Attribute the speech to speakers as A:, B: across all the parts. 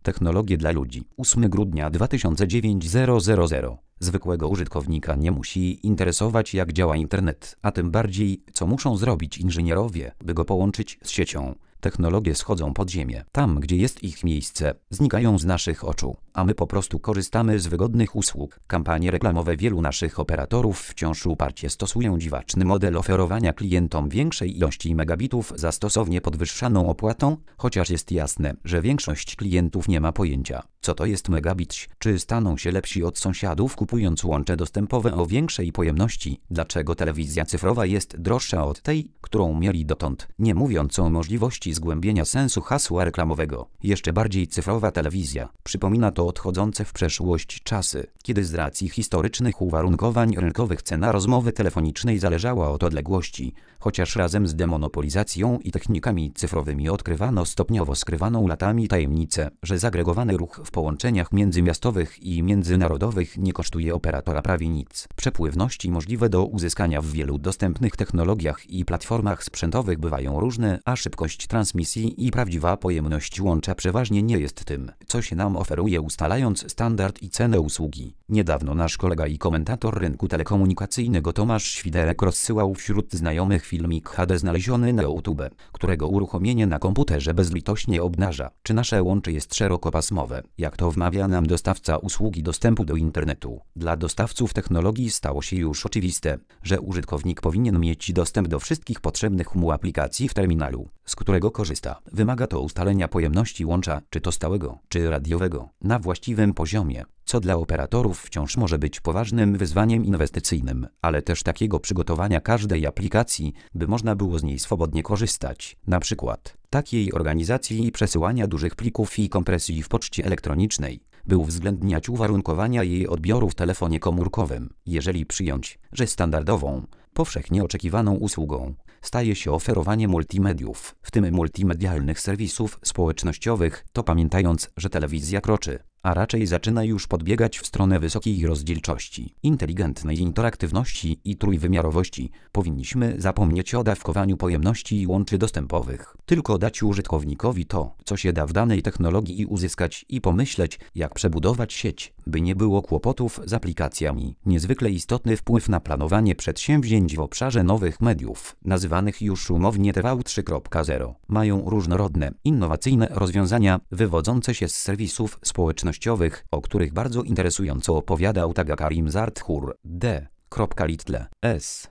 A: Technologie dla ludzi. 8 grudnia 2009 000. Zwykłego użytkownika nie musi interesować, jak działa internet, a tym bardziej, co muszą zrobić inżynierowie, by go połączyć z siecią. Technologie schodzą pod ziemię. Tam, gdzie jest ich miejsce, znikają z naszych oczu, a my po prostu korzystamy z wygodnych usług. Kampanie reklamowe wielu naszych operatorów wciąż uparcie stosują dziwaczny model oferowania klientom większej ilości megabitów za stosownie podwyższaną opłatą, chociaż jest jasne, że większość klientów nie ma pojęcia, co to jest megabit, czy staną się lepsi od sąsiadów kupując łącze dostępowe o większej pojemności, dlaczego telewizja cyfrowa jest droższa od tej, którą mieli dotąd, nie mówiąc o możliwości zgłębienia sensu hasła reklamowego. Jeszcze bardziej cyfrowa telewizja przypomina to odchodzące w przeszłość czasy, kiedy z racji historycznych uwarunkowań rynkowych cena rozmowy telefonicznej zależała od odległości, chociaż razem z demonopolizacją i technikami cyfrowymi odkrywano stopniowo skrywaną latami tajemnicę, że zagregowany ruch w połączeniach międzymiastowych i międzynarodowych nie kosztuje operatora prawie nic. Przepływności możliwe do uzyskania w wielu dostępnych technologiach i platformach sprzętowych bywają różne, a szybkość transmisji i prawdziwa pojemność łącza przeważnie nie jest tym, co się nam oferuje, ustalając standard i cenę usługi. Niedawno nasz kolega i komentator rynku telekomunikacyjnego Tomasz Świderek rozsyłał wśród znajomych filmik HD znaleziony na YouTube, którego uruchomienie na komputerze bezlitośnie obnaża, czy nasze łącze jest szerokopasmowe, jak to wmawia nam dostawca usługi dostępu do internetu. Dla dostawców technologii stało się już oczywiste, że użytkownik powinien mieć dostęp do wszystkich potrzebnych mu aplikacji w terminalu, z którego korzysta. Wymaga to ustalenia pojemności łącza, czy to stałego, czy radiowego, na właściwym poziomie, co dla operatorów wciąż może być poważnym wyzwaniem inwestycyjnym, ale też takiego przygotowania każdej aplikacji, by można było z niej swobodnie korzystać. Na przykład takiej organizacji i przesyłania dużych plików i kompresji w poczcie elektronicznej, by uwzględniać uwarunkowania jej odbioru w telefonie komórkowym. Jeżeli przyjąć, że standardową, powszechnie oczekiwaną usługą staje się oferowanie multimediów, w tym multimedialnych serwisów społecznościowych, to pamiętając, że telewizja kroczy, a raczej zaczyna już podbiegać w stronę wysokiej rozdzielczości, inteligentnej interaktywności i trójwymiarowości, powinniśmy zapomnieć o dawkowaniu pojemności i łączy dostępowych. Tylko dać użytkownikowi to, co się da w danej technologii i uzyskać i pomyśleć, jak przebudować sieć, by nie było kłopotów z aplikacjami. Niezwykle istotny wpływ na planowanie przedsięwzięć w obszarze nowych mediów, nazywanych już umownie TV 3.0, mają różnorodne, innowacyjne rozwiązania wywodzące się z serwisów społecznościowych, o których bardzo interesująco opowiadał Taga Karim Zarthur, D. Little, S.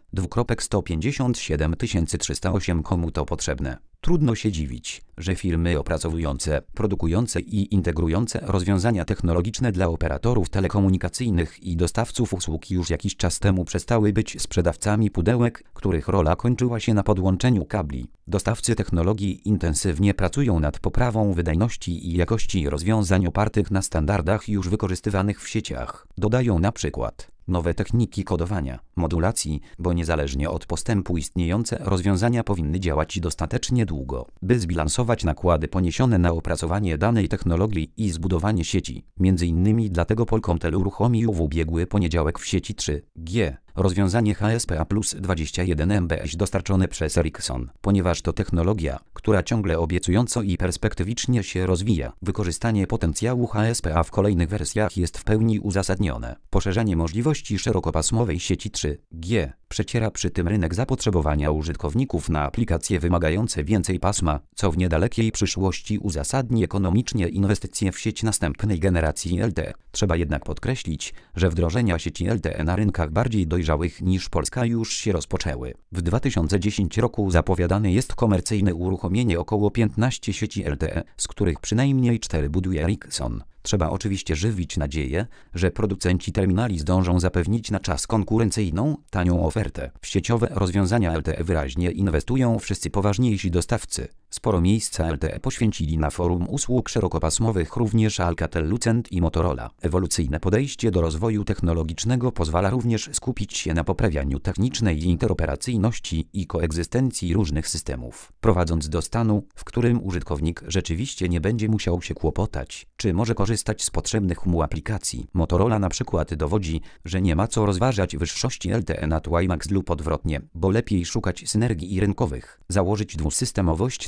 A: 157 308. Komu to potrzebne? Trudno się dziwić, że firmy opracowujące, produkujące i integrujące rozwiązania technologiczne dla operatorów telekomunikacyjnych i dostawców usług już jakiś czas temu przestały być sprzedawcami pudełek, których rola kończyła się na podłączeniu kabli. Dostawcy technologii intensywnie pracują nad poprawą wydajności i jakości rozwiązań opartych na standardach już wykorzystywanych w sieciach. Dodają na przykład nowe techniki kodowania, modulacji, bo niezależnie od postępu istniejące rozwiązania powinny działać dostatecznie długo, by zbilansować nakłady poniesione na opracowanie danej technologii i zbudowanie sieci. Między innymi dlatego Polkomtel uruchomił w ubiegły poniedziałek w sieci 3G rozwiązanie HSPA plus 21 mbps dostarczone przez Ericsson, ponieważ to technologia, która ciągle obiecująco i perspektywicznie się rozwija. Wykorzystanie potencjału HSPA w kolejnych wersjach jest w pełni uzasadnione. Poszerzanie możliwości szerokopasmowej sieci 3G przeciera przy tym rynek zapotrzebowania użytkowników na aplikacje wymagające więcej pasma, co w niedalekiej przyszłości uzasadni ekonomicznie inwestycje w sieć następnej generacji LTE. Trzeba jednak podkreślić, że wdrożenia sieci LTE na rynkach bardziej dojrzałych niż Polska już się rozpoczęły. W 2010 roku zapowiadane jest komercyjne uruchomienie około 15 sieci LTE, z których przynajmniej 4 buduje Ericsson. Trzeba oczywiście żywić nadzieję, że producenci terminali zdążą zapewnić na czas konkurencyjną, tanią ofertę. W sieciowe rozwiązania LTE wyraźnie inwestują wszyscy poważniejsi dostawcy. Sporo miejsca LTE poświęcili na forum usług szerokopasmowych również Alcatel-Lucent i Motorola. Ewolucyjne podejście do rozwoju technologicznego pozwala również skupić się na poprawianiu technicznej interoperacyjności i koegzystencji różnych systemów, prowadząc do stanu, w którym użytkownik rzeczywiście nie będzie musiał się kłopotać, czy może korzystać z potrzebnych mu aplikacji. Motorola na przykład dowodzi, że nie ma co rozważać wyższości LTE nad WiMAX lub odwrotnie, bo lepiej szukać synergii rynkowych, założyć dwusystemowość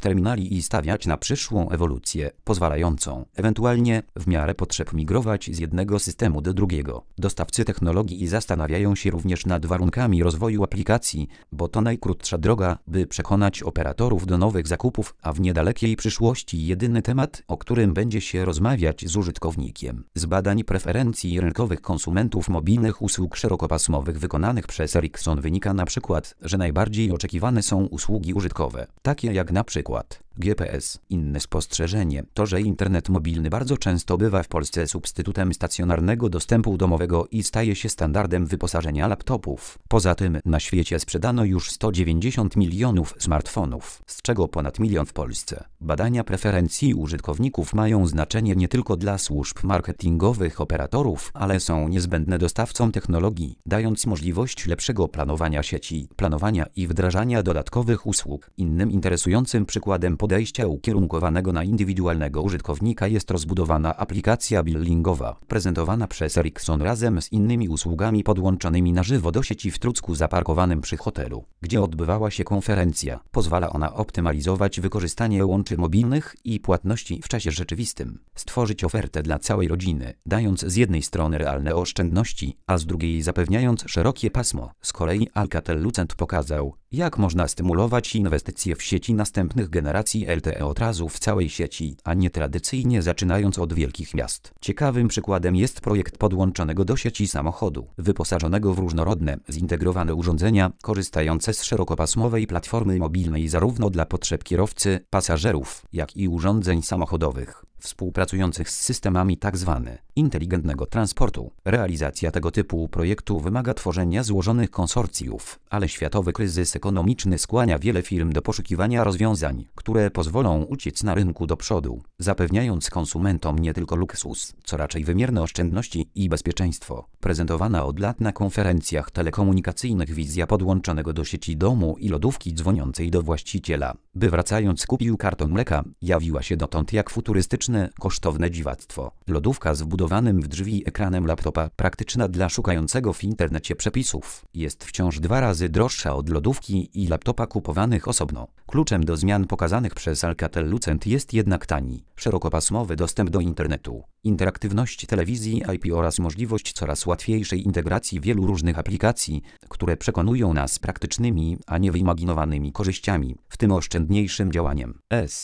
A: terminali i stawiać na przyszłą ewolucję, pozwalającą, ewentualnie, w miarę potrzeb migrować z jednego systemu do drugiego. Dostawcy technologii zastanawiają się również nad warunkami rozwoju aplikacji, bo to najkrótsza droga, by przekonać operatorów do nowych zakupów, a w niedalekiej przyszłości jedyny temat, o którym będzie się rozmawiać z użytkownikiem. Z badań preferencji rynkowych konsumentów mobilnych usług szerokopasmowych wykonanych przez Ericsson wynika na przykład, że najbardziej oczekiwane są usługi użytkowe, takie jak na przykład GPS. Inne spostrzeżenie to, że internet mobilny bardzo często bywa w Polsce substytutem stacjonarnego dostępu domowego i staje się standardem wyposażenia laptopów. Poza tym na świecie sprzedano już 190 milionów smartfonów, z czego ponad milion w Polsce. Badania preferencji użytkowników mają znaczenie nie tylko dla służb marketingowych operatorów, ale są niezbędne dostawcom technologii, dając możliwość lepszego planowania sieci, planowania i wdrażania dodatkowych usług. Innym interesującym przykładem podejścia ukierunkowanego na indywidualnego użytkownika jest rozbudowana aplikacja billingowa, prezentowana przez Ericsson razem z innymi usługami podłączonymi na żywo do sieci w Trucku zaparkowanym przy hotelu, gdzie odbywała się konferencja. Pozwala ona optymalizować wykorzystanie łączy mobilnych i płatności w czasie rzeczywistym, stworzyć ofertę dla całej rodziny, dając z jednej strony realne oszczędności, a z drugiej zapewniając szerokie pasmo. Z kolei Alcatel-Lucent pokazał, jak można stymulować inwestycje w sieci następnych generacji LTE od razu w całej sieci, a nie tradycyjnie zaczynając od wielkich miast. Ciekawym przykładem jest projekt podłączonego do sieci samochodu, wyposażonego w różnorodne, zintegrowane urządzenia, korzystające z szerokopasmowej platformy mobilnej zarówno dla potrzeb kierowcy, pasażerów, jak i urządzeń samochodowych, współpracujących z systemami tzw. inteligentnego transportu. Realizacja tego typu projektu wymaga tworzenia złożonych konsorcjów, ale światowy kryzys ekonomiczny skłania wiele firm do poszukiwania rozwiązań, które pozwolą uciec na rynku do przodu, zapewniając konsumentom nie tylko luksus, co raczej wymierne oszczędności i bezpieczeństwo. Prezentowana od lat na konferencjach telekomunikacyjnych wizja podłączonego do sieci domu i lodówki dzwoniącej do właściciela, by wracając kupił karton mleka, jawiła się dotąd jak futurystyczne, kosztowne dziwactwo. Lodówka z wbudowanym w drzwi ekranem laptopa, praktyczna dla szukającego w internecie przepisów, jest wciąż 2 razy droższa od lodówki i laptopa kupowanych osobno. Kluczem do zmian pokazanych przez Alcatel-Lucent jest jednak tani, szerokopasmowy dostęp do internetu, interaktywność telewizji IP oraz możliwość coraz łatwiejszej integracji wielu różnych aplikacji, które przekonują nas praktycznymi, a nie wyimaginowanymi korzyściami, w tym oszczędniejszym działaniem.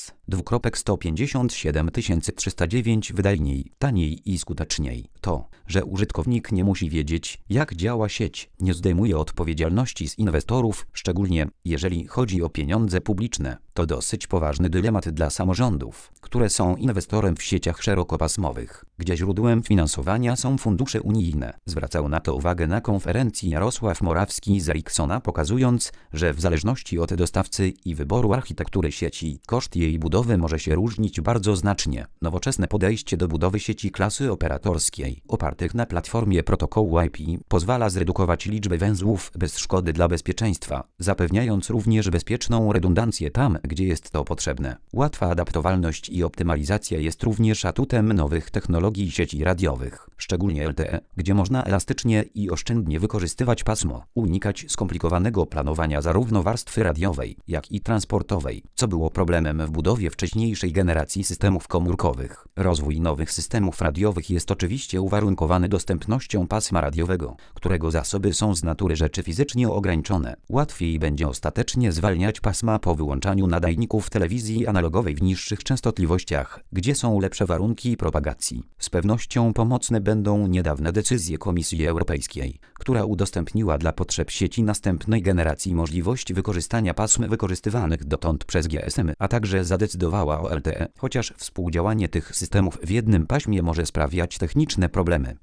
A: S. 257 309 wydajniej, taniej i skuteczniej. To, że użytkownik nie musi wiedzieć, jak działa sieć, nie zdejmuje odpowiedzialności z inwestorów, szczególnie jeżeli chodzi o pieniądze publiczne. To dosyć poważny dylemat dla samorządów, które są inwestorem w sieciach szerokopasmowych, gdzie źródłem finansowania są fundusze unijne. Zwracał na to uwagę na konferencji Jarosław Morawski z Ericssona, pokazując, że w zależności od dostawcy i wyboru architektury sieci, koszt jej budowy może się różnić bardzo znacznie. Nowoczesne podejście do budowy sieci klasy operatorskiej, opartych na platformie protokołu IP, pozwala zredukować liczbę węzłów bez szkody dla bezpieczeństwa, zapewniając również bezpieczną redundancję tam, gdzie jest to potrzebne. Łatwa adaptowalność i optymalizacja jest również atutem nowych technologii sieci radiowych, szczególnie LTE, gdzie można elastycznie i oszczędnie wykorzystywać pasmo, unikać skomplikowanego planowania zarówno warstwy radiowej, jak i transportowej, co było problemem w budowie wcześniejszej generacji systemów komórkowych. Rozwój nowych systemów radiowych jest oczywiście uwarunkowany dostępnością pasma radiowego, którego zasoby są z natury rzeczy fizycznie ograniczone. Łatwiej będzie ostatecznie zwalniać pasma po wyłączaniu nadajników telewizji analogowej w niższych częstotliwościach, gdzie są lepsze warunki propagacji. Z pewnością pomocne będą niedawne decyzje Komisji Europejskiej, która udostępniła dla potrzeb sieci następnej generacji możliwość wykorzystania pasm wykorzystywanych dotąd przez GSM, a także zadecydowała o LTE, chociaż współdziałanie tych systemów w jednym paśmie może sprawiać techniczne problemy.